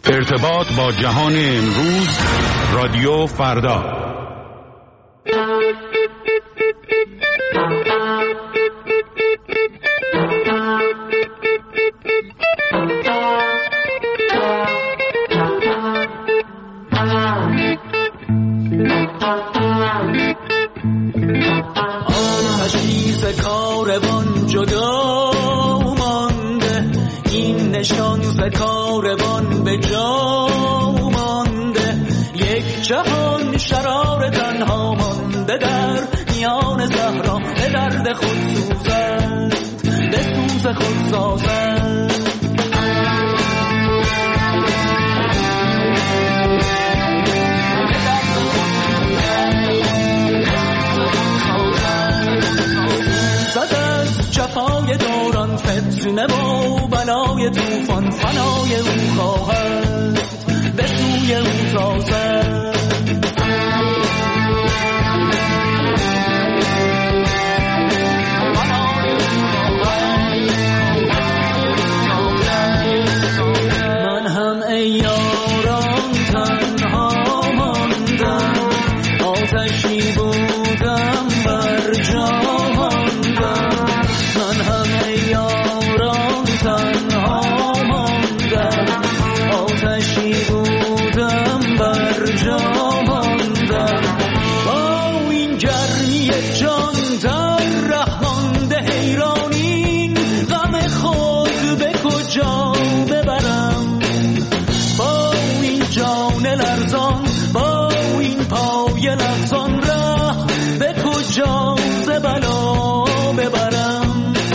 ارتباط با جهان امروز، رادیو فردا. آتشیز کاروان جدا مانده، این نشان ز کاروان به جا مانده. یک جهان شرار تنها مانده در میان صحرا، به درد خود سوزند، به سوز خود سازند. جفای دوران، فتنه و بلای توفان، فنای او خواهد به سوی او تازد. من هم ای یاران تنها ماندم، آتشی بودم بر جا ماندم. من هم ای یاران تنها ماندم، آتشی بودم بر جا ماندم. با این گرمی جان در ره مانده حیرانین، غم خود به کجا ببرم؟ با این جان لرزان، با این پای لرزان، ره به کجا ز بلا ببرم؟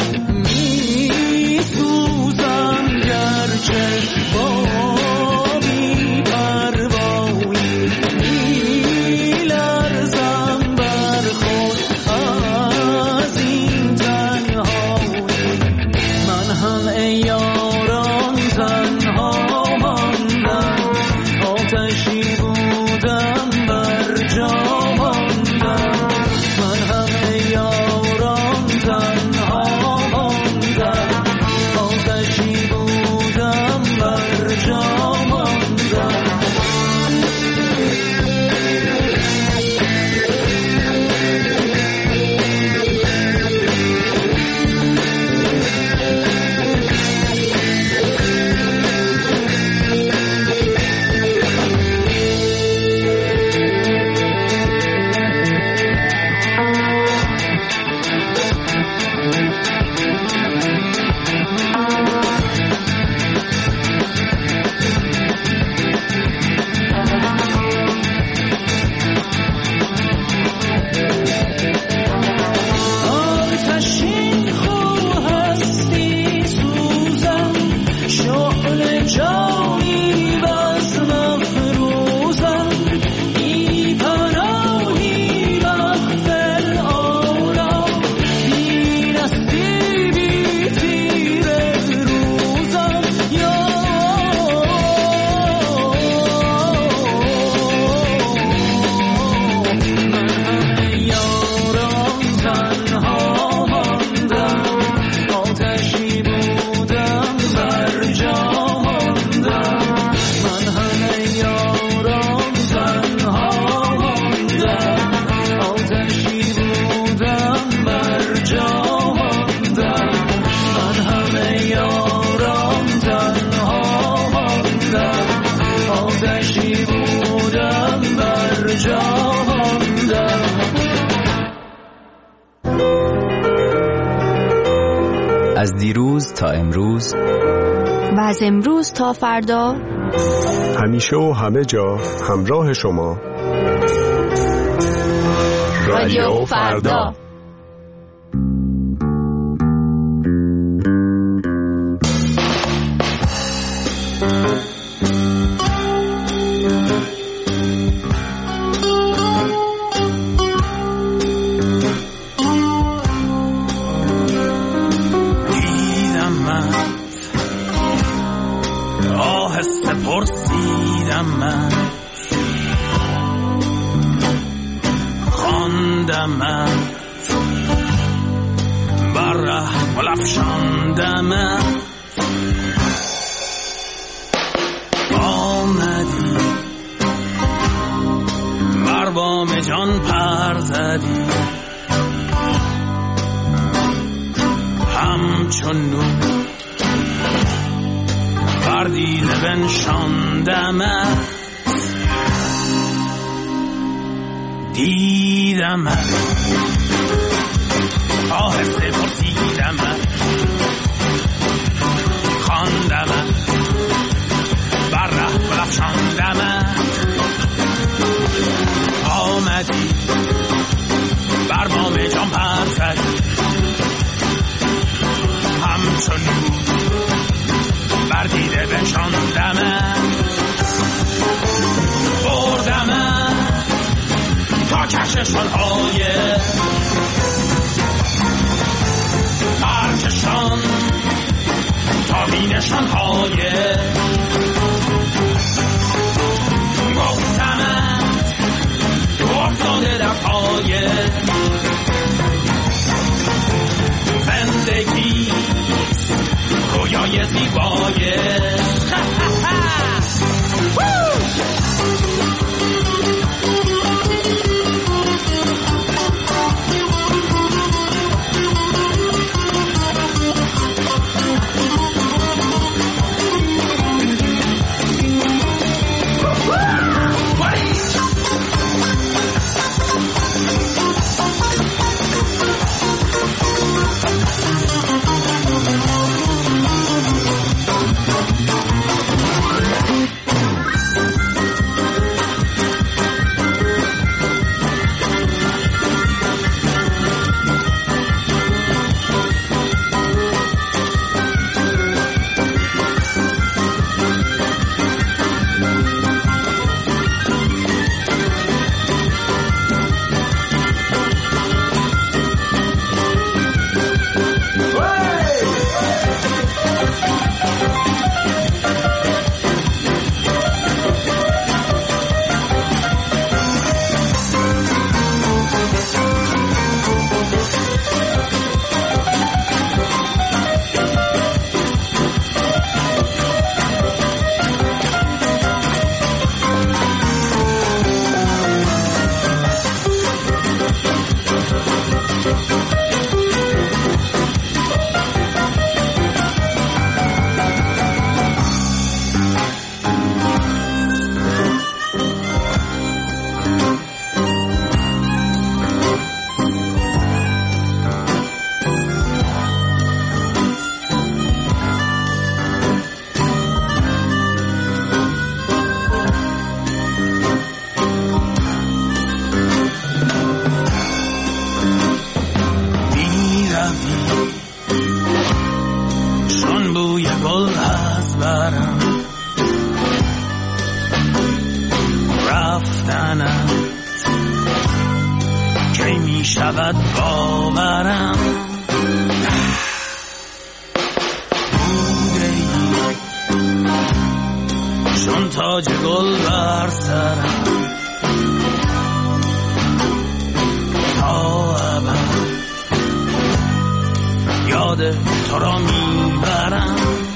از دیروز تا امروز و از امروز تا فردا، همیشه و همه جا همراه شما، رادیو فردا. پرسیدم من، خواندم من، بر ره افشاندم من، بام جان پر زدی، همچون نور بر دیده بنشاندمت، دیدمت آهسته پرسیدمت، خواندمت بر ره برافشاندمت، آمدی بر بام جان پر زدی، همچون بر دیده بنشاندمت، بردمت تا کهکشان‌های برکشان، تا بینشان‌های گفتمت افتاده در پای زندگی، رویای زیبای شود باورم، بوده ای چون تاج گل بر سرم، تا ابد یاد تو را میبرم،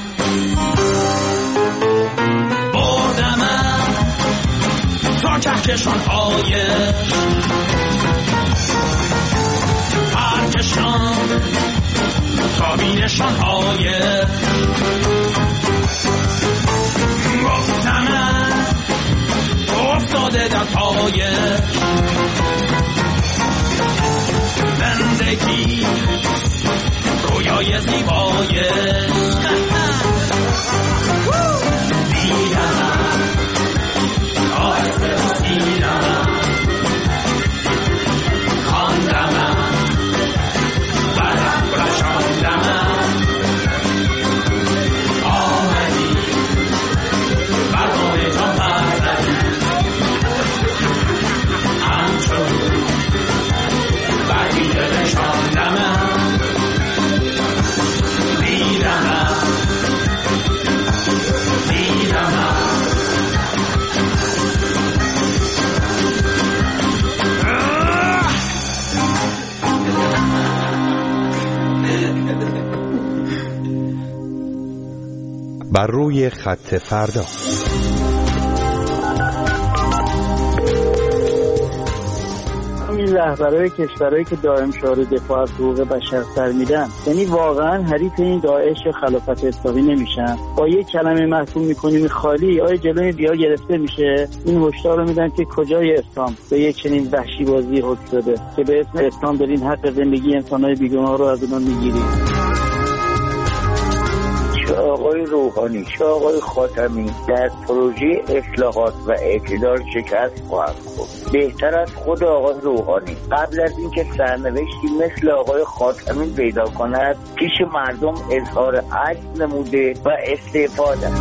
بردمم تا کهکشان‌های پرکشان، تا بینشان‌های گفتمت افتاده در پای زندگی، رویای زیبای دیدم، آهسته دیدم، خواندم بر روی خط فردا. این رهبرای کشورهایی که دائم شعار دفاع از حقوق بشر سر میدن، یعنی واقعا حریف این داعش یا خلافت اسلامی نمیشن؟ با یک کلمه محکوم میکنیم خالی، آیا جلوی بیا گرفته میشه؟ این هشدار رو میدن که کجای اسلام به یک چنین وحشی بازی حکم شده که به اسم اسلام دارین حق زندگی انسان‌های بیگناه رو از اونها میگیرید. چه آقای روحانی چه آقای خاتمی در پروژه اصلاحات و اعتدال شکست خواهند خورد. بهتر از خود آقای روحانی قبل از اینکه سرنوشتی مثل آقای خاتمی پیدا کند پیش مردم اظهار عجز نموده و استعفا دهد.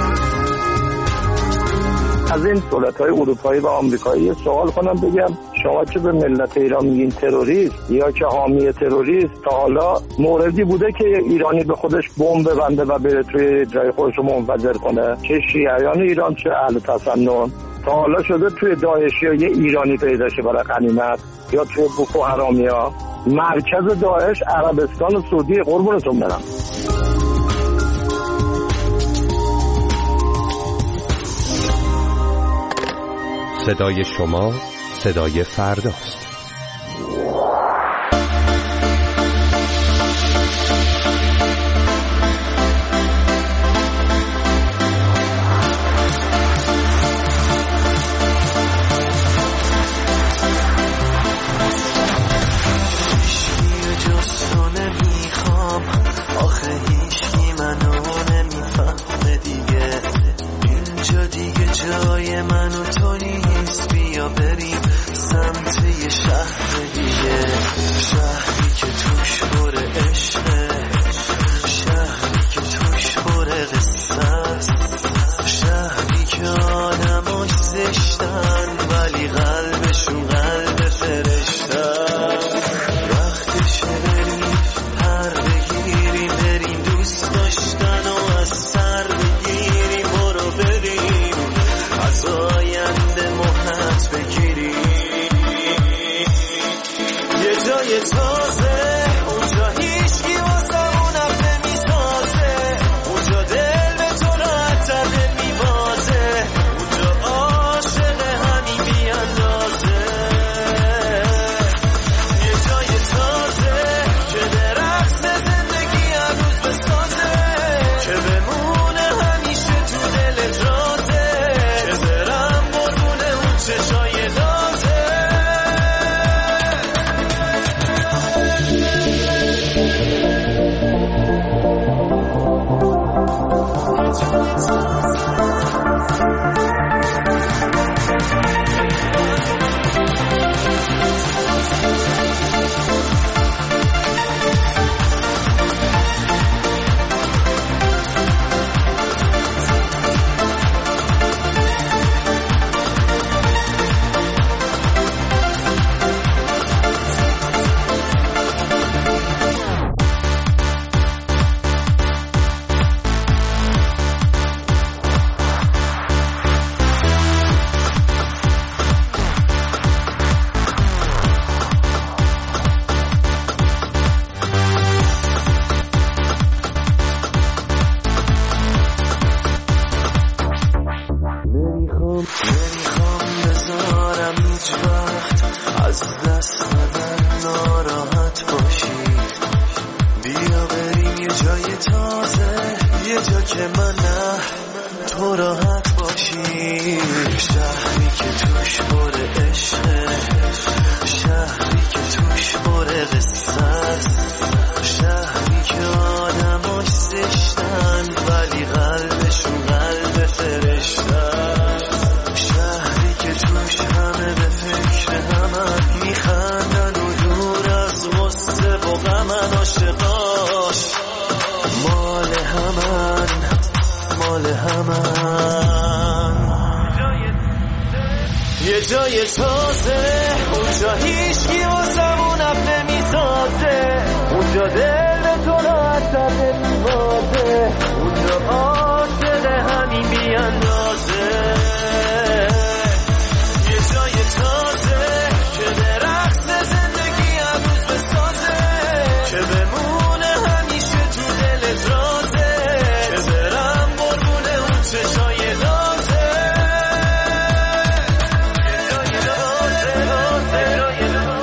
از این دولت‌های اروپایی و آمریکایی سوال کنم بگم شما که به ملت ایران میگین تروریست یا که حامی تروریست، تا حالا موردی بوده که ایرانی به خودش بمب ببنده و بره توی جای خودش رو منفجر کنه؟ چه شیعیان ایران چه اهل تسنن. تا حالا شده توی داعشی ها یه ایرانی پیدا شه برای غنیمت یا توی بوکو حرامیا؟ مرکز داعش عربستان و سعودی. قربونتون برم. صدای شما صدای فرداست. جای من و تو نیست، بیا بریم سمت یه شهر دیگه، شهری که توش پر عشقه، شهری که توش پر قصه است، شهری که آدماش زشتن ولی قلبشون قلب فرشته. وقتشه بریم پر بگیریم، بریم دوست داشتن و از سر بگیریم، برو بریم از آینده مهلت بگیری. یه جای تازه اونجا هیچکی واسمون اب نمیسازه، اونجا دل به تو راحت‌تر نمیبازه، اونجا عاشق همین بیاندازه. یه جای تازه که درخت زندگی هنوز بسازه، که بمونه همیشه تو دلت رازه، چشای نازه. نمیخوام بذارم هیچ وقت از دست من ناراحت باشی، بیا بریم یه جای تازه، یه جا که من نه تو راحت باشی. شهری که توش پر عشقه، شهری که توش پر قصه است، شهری که آدماش زشتن ولی قلبشون قلب فرشته، شهری که توش همه به فکر همن میخندن و دور از غصه و غمن، عاشقاش مال همن مال همن. یه جای تازه اونجا هیچکی واسمون اب نمیسازه، اونجا دل به تو راحت‌تر نمیبازه، اونجا عاشق همین بیاندازه. یه جای تازه که درخت زندگی هنوز بسازه، که بمونه همیشه تو دلت رازه، که برم قربونه اون چشای نازه. یه جای تازه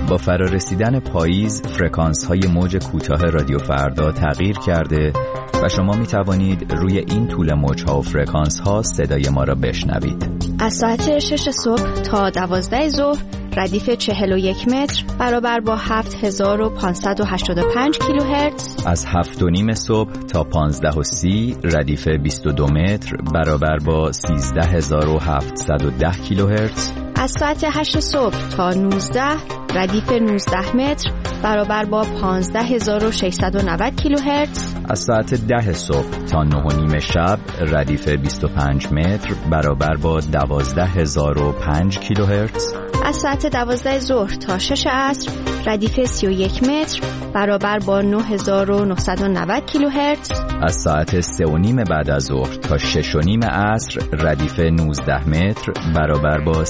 با فرارسیدن پاییز فرکانس های موج کوتاه رادیو فردا تغییر کرده و شما می توانید روی این طول موج ها و فرکانس ها صدای ما را بشنوید. از ساعت 6 صبح تا 12 ظهر ردیف 41 متر برابر با 7585 کیلوهرتز. از 7:30 صبح تا 15:30 ردیف 22 متر برابر با 13710 کیلوهرتز. از ساعت 8 صبح تا 19 ردیف 19 متر برابر با 15690 کیلوهرتز. از ساعت 10 صبح تا 9:30 شب ردیف 25 متر برابر با 12005 کیلوهرتز. از ساعت 12 ظهر تا 6 عصر ردیف 31 متر برابر با 9990 کیلوهرتز. از ساعت 3:30 بعد از ظهر تا 6:30 عصر ردیف 19 متر برابر با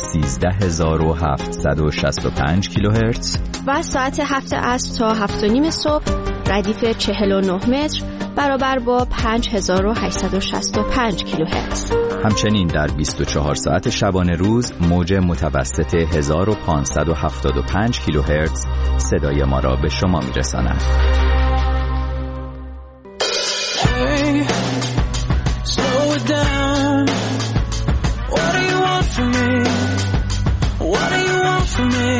13765 کیلوهرتز. و از ساعت 7 عصر تا 7:30 صبح ردیف 49 متر برابر با 5865 کیلوهرتز. همچنین در 24 ساعت شبانه روز موج متوسط 1575 کیلوهرتز صدای ما را به شما می‌رساند. Hey, slow it down. What do you want from me? What do you want from me?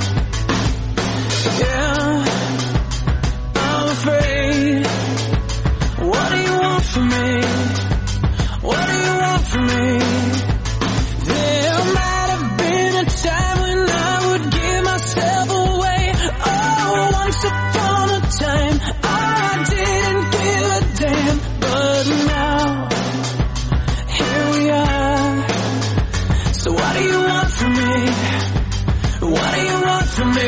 Yeah, I'm afraid. What do you want from me? What do you want from me? There might have been a time when I would give myself away. Oh, once upon a time I didn't give a damn. But now, here we are. So what do you want from me? What do you want from me?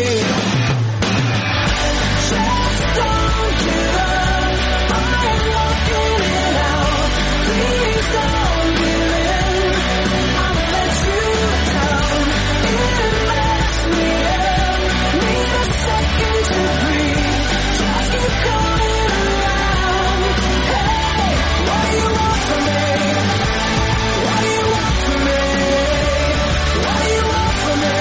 Just don't give up. I'm walking it out. Please don't give in. I'ma let you down. It mess me up. Need a second to breathe. Just keep coming around. Hey, what do you want from me? What do you want from me? What do you want from me?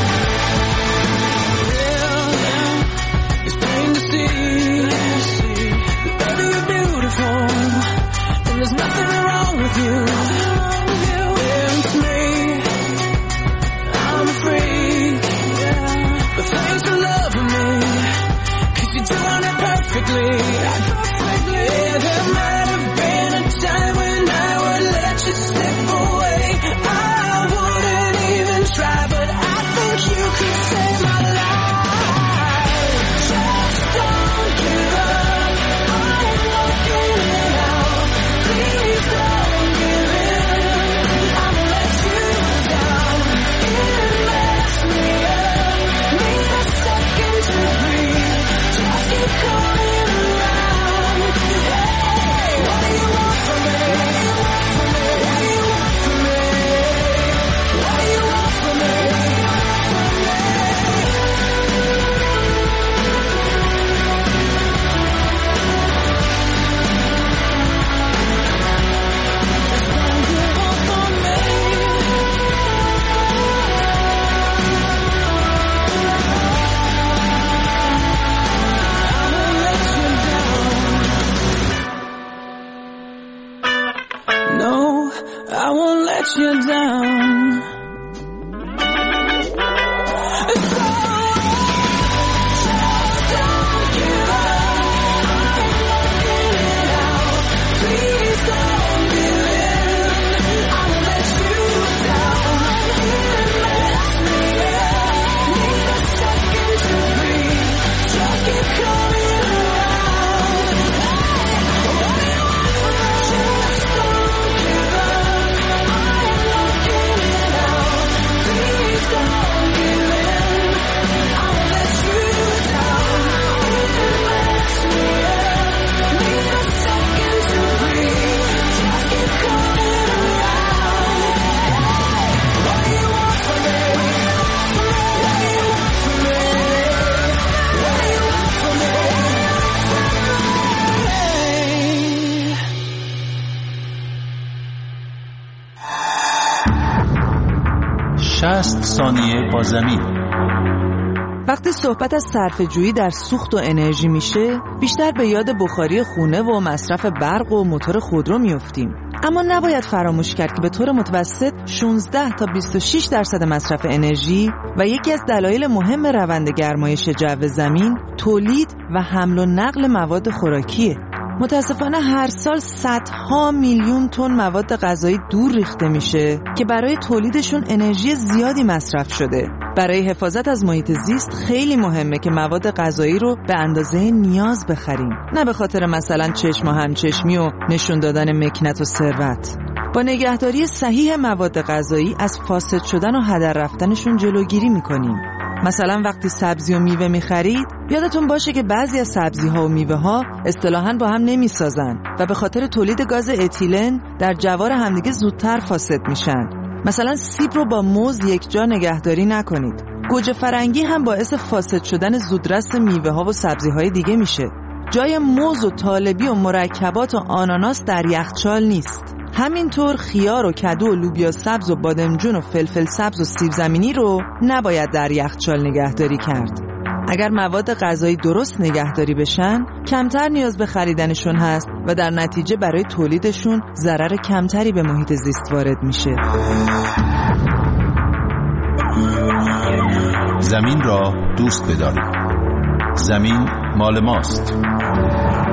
Yeah, it's plain to see that baby you're beautiful, and there's nothing wrong with you. Yeah, it's me. I'm a freak, but thanks for loving me, 'cause you're doing it perfectly. Yeah, there might have been a time when I would let you slip away. I wouldn't even try, but I think you could save my life. Just don't give up. I'm working it out. Please don't give in. I'ma let you down. It messed me up. Need a second to breathe. Just keep coming around. Hey, what do you want from me? What do you want from me? What do you want from me? No, I won't let you down. So just don't give up. I'm working it out. Please don't give in. I'ma let you down. It messed me up. Need a second to breathe. Just keep coming around. What do you want from me? Just don't give up. I'm working it out. Please don't give in. I'ma let you down. It messed me up. Need a second to breathe. Just keep coming around. What do you want from me? What do you want from me? What do you want from me? 60 ثانیه با زمین. وقتی صحبت از صرفه‌جویی در سوخت و انرژی میشه، بیشتر به یاد بخاری خونه و مصرف برق و موتور خودرو میافتیم. اما نباید فراموش کرد که به طور متوسط 16 تا 26% مصرف انرژی و یکی از دلایل مهم روند گرمایش جو زمین تولید و حمل و نقل مواد خوراکیه. متاسفانه هر سال صدها میلیون تن مواد غذایی دور ریخته میشه که برای تولیدشون انرژی زیادی مصرف شده. برای حفاظت از محیط زیست خیلی مهمه که مواد غذایی رو به اندازه نیاز بخریم، نه به خاطر مثلا چشم و همچشمی و نشون دادن مکنت و ثروت. با نگهداری صحیح مواد غذایی از فاسد شدن و هدر رفتنشون جلوگیری میکنیم. مثلا وقتی سبزی و میوه میخرید، یادتون باشه که بعضی از سبزی ها و میوه ها اصطلاحاً با هم نمیسازن و به خاطر تولید گاز اتیلن در جوار همدیگه زودتر فاسد میشن. مثلا سیب رو با موز یک جا نگهداری نکنید. گوجه فرنگی هم باعث فاسد شدن زودرس میوه ها و سبزی های دیگه میشه. جای موز و طالبی و مرکبات و آناناس در یخچال نیست. همینطور خیار و کدو و لوبیا سبز و بادمجون و فلفل سبز و سیب زمینی رو نباید در یخچال نگهداری کرد. اگر مواد غذایی درست نگهداری بشن، کمتر نیاز به خریدنشون هست و در نتیجه برای تولیدشون ضرر کمتری به محیط زیست وارد میشه. زمین را دوست بدارید. زمین مال ماست.